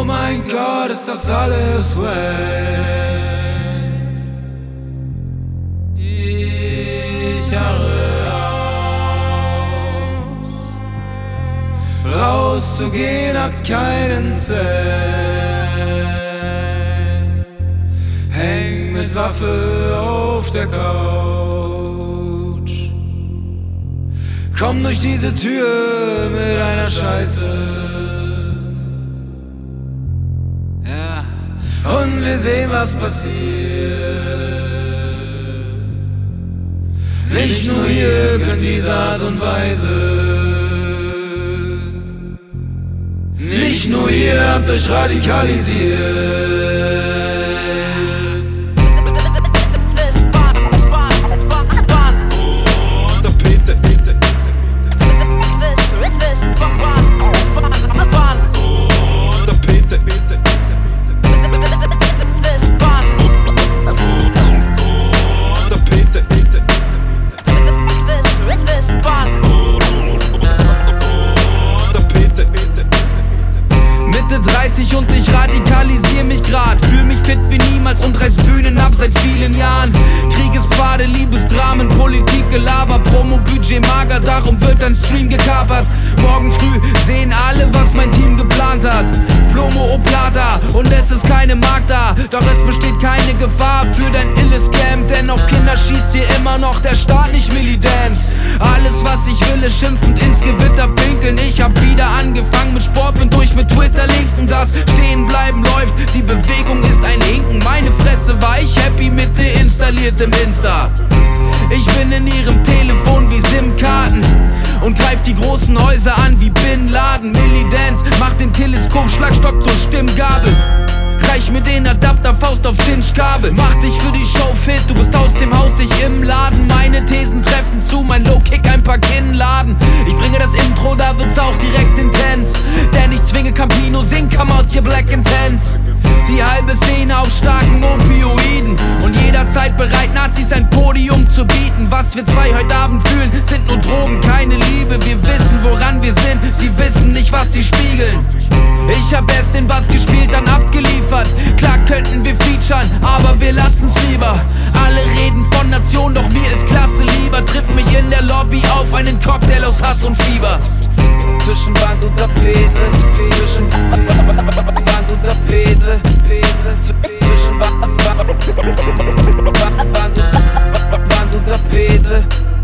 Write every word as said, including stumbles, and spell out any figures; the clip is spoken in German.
mein Gott, ist das alles weg. Ich harre aus. Rauszugehen hat keinen Zweck. Häng mit Waffe auf der Couch. Komm durch diese Tür mit einer Scheiße. Und wir sehen, was passiert. Nicht nur ihr könnt diese Art und Weise. Nicht nur ihr habt euch radikalisiert. Und ich radikalisiere mich grad. Fühl mich fit wie niemals und reiß Bühnen ab seit vielen Jahren. Kriegespfade, Liebesdramen, Politik, Gelaber, Promo-Budget mager, darum wird ein Stream gekapert. Morgen früh sehen alle, was mein Team geplant hat. Plomo Oplata und es ist keine Mark da. Doch es besteht keine Gefahr für dein illes Camp, denn auf Kinder schießt hier immer noch der Staat, nicht Militants. Alles was ich will ist schimpfend ins Gewitter pinkeln. Ich hab wieder angefangen mit Sport, bin durch mit Twitter linken. Das Stehen bleiben läuft, die Bewegung ist ein Hinken. Meine Fresse war ich happy mit deinstaliertem Insta. Ich bin in ihrem Telefon wie SIM-Karten und greif die großen Häuser an wie Bin Laden. Milli-Dance, mach den Teleskop-Schlagstock zur Stimmgabel. Reich mir den Adapter, Faust auf Cinch-Kabel. Mach dich für die Show fit, du bist aus dem Haus, ich im Laden. Meine Thesen treffen zu, mein Low-Kick ein paar Kinnladen. Ich bringe das Intro, da wird's auch direkt intens. Denn ich zwinge Campino, sing, come out hier black intense. Die halbe Szene auf starken Opioiden und jederzeit bereit, Nazis ein Podium zu bieten. Was wir zwei heute Abend fühlen, sind nur Drogen, keine Liebe. Wir wissen, woran wir sind, sie wissen nicht, was sie spiegeln. Ich hab erst den Bass gespielt, dann abgeliefert. Klar könnten wir featuren, aber wir lassen's lieber. Alle reden von Nation, doch mir ist Klasse lieber. Triff mich in der Lobby auf einen Cocktail aus Hass und Fieber. Zwischen Wand und Tapete, zwischen Wand und Tapete, zwischen Wand und Tapete.